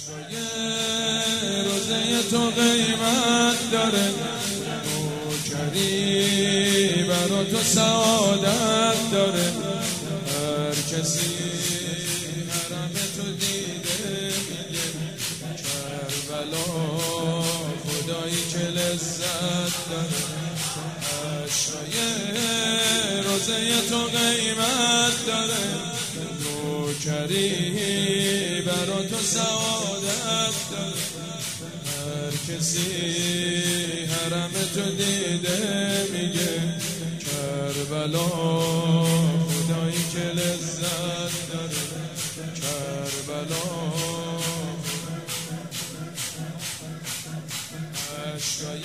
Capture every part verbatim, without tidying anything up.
روزه تو قیمت داره، نوکری برا تو سعادت داره. هر کسی حرم تو دیده میگه کربلا خدایی که لذت داره. عشقای روزه تو قیمت داره، نوکری برا تو سعادت داره. هر کسی حرم تو دیده میگه کربلا خدایی که لذت داره. کربلا عشقای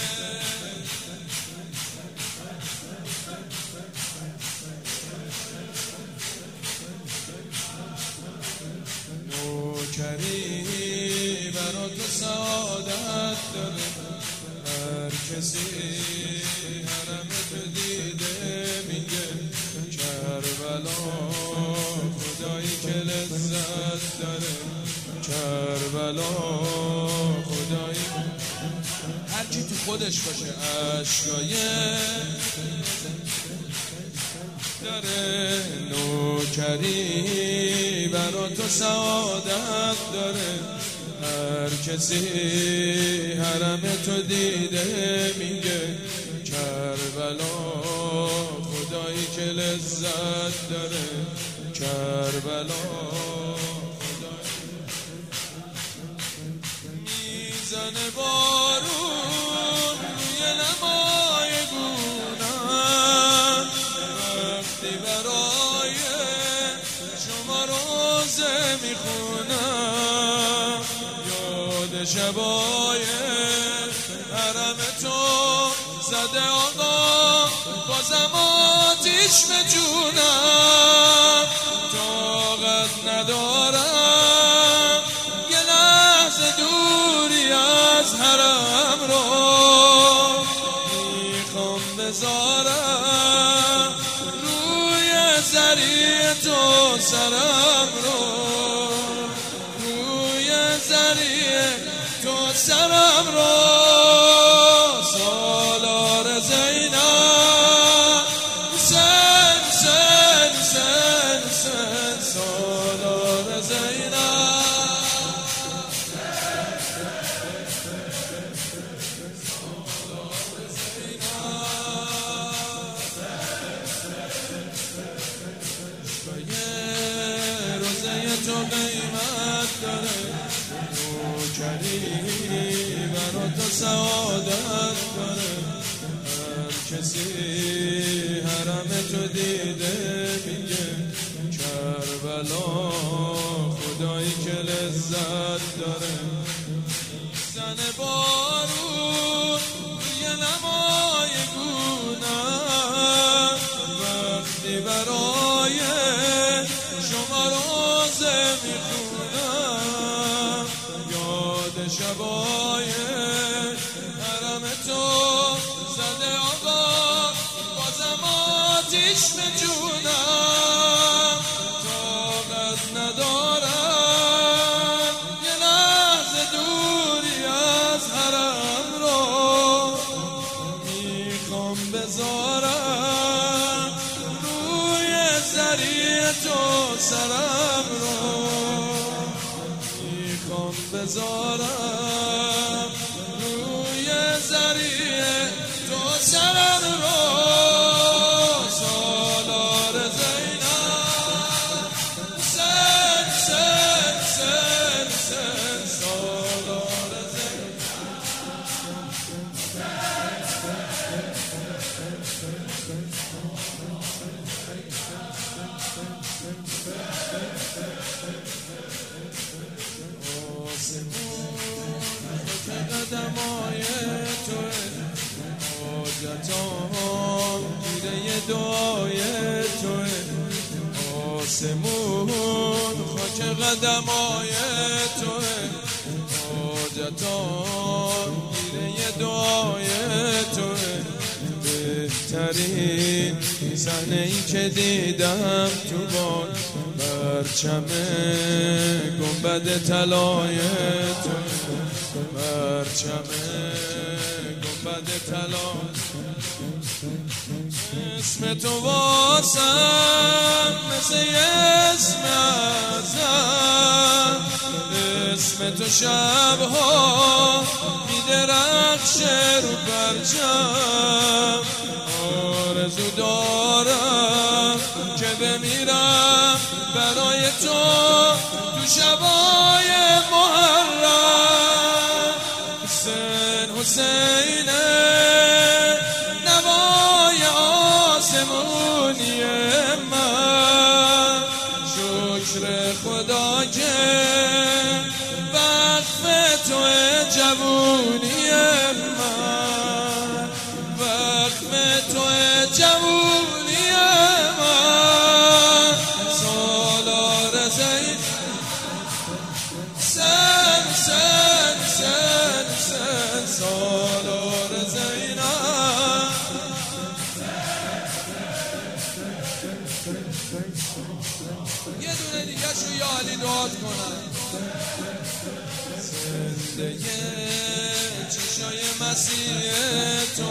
نوکری برا تو سعادت داره. هر کسی حرم تو دیده میگه کربلا خدایی که لذت داره. کربلا خدایی هر کی تو خودش باشه عشقای داره. نوکری برا تو سعادت داره. هر کسی حرم تو دیده میگه کربلا خدایی که لذت داره. کربلا میزنه بارون روی نمای گونم، وقتی برای شما روزه میخونم. یاد شبای حرم تو زده آقا، بازم آتیش به جونم. طاقت ندارم یه لحظه دوری از حرم رو، میخوام بذارم روی ذریع تو سرم رو، روی ذریع تو سرم رو. سالار زینب سن سن سن سن سالار زینب روزه تو قیمت داره، نوکری برا تو سعادت داره. هر کسی حرم تو دیده میگه کربلا خدایی که لذت داره. زن بارون روی نمای گونم، وقتی برای شما روزه میخونم. یاد شبای حرم تو زده آقا، بازم آتیش به جونم. طاقت ندارم یه لحظه دوری از حرم رو، میخوام بذارم روی ذریع تو سرم رو، میخوام بذارم روی ذریع تو سرم رو. سالار زینب سن سن سن سن سالار زینب قدمای توه، حاجتام گیره دعای توه. آسمون خاک قدمای توه، حاجتام گیره دعای توه. بهترین صحنه ای که دیدم تو باد، پرچم گم گنبد طلای تو، پرچم گنبد طلا، اسم تو واسم مثل اسم ازم، اسم تو شبها میدرخشه رو پرچم. آرزو دارم که بمیرم برای تو تو شبای محرم. حسین حسینه نوای آسمونی من، شکر خدا که وقف تو جوونی من، وقف تو جوونی من. سالار زین سن سن سن سن سالار زینم، یه دونه دیگه شو یا علی دعات کنم. زندگی چشای مسیح تو،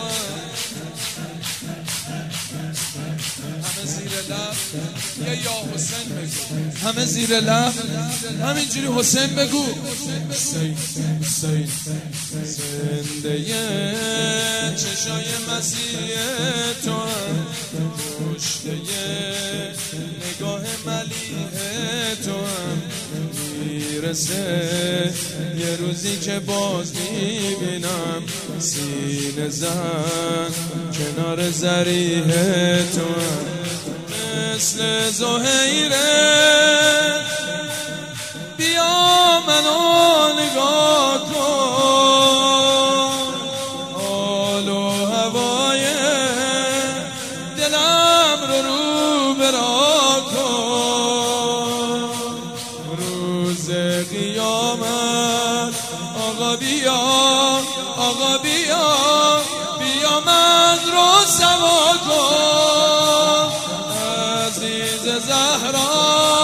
همه زیر لب یه یا حسین بگو، همه زیر لب همینجوری حسین بگو. حسین حسین زندگی چشای مسیح تو، کشته نگاه ملیح تو هم میرسه یه روزی که باز میبینم سینه زن کنار ضریح تو هم، مثل زهیره بیا منو نگاه کن، حال و هوای دلم رو رو برا کن. روز قیامت آقا بیا، آقا بیا، بیا من رو سوا کن. عزیز زهرا